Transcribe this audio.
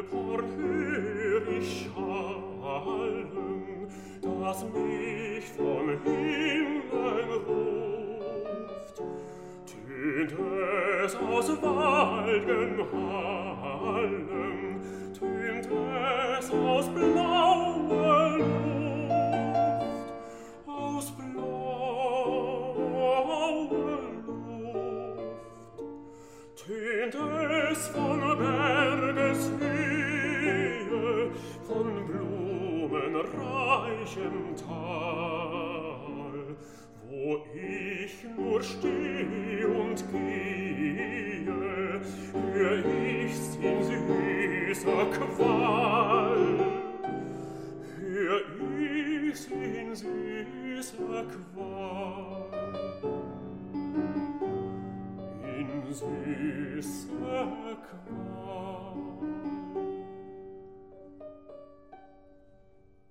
Alphorn hör ich schallen, das mich von Himmel ruft. Tönt es aus Walgen Hallen, tönt es aus blauer Luft, aus blauer Luft. Tönt es von Berges Höhe, von blumenreichem Tal, wo ich nur steh und gehe, hör ich's in süßer Qual, hör ich's in süßer Qual. In süßer Qual.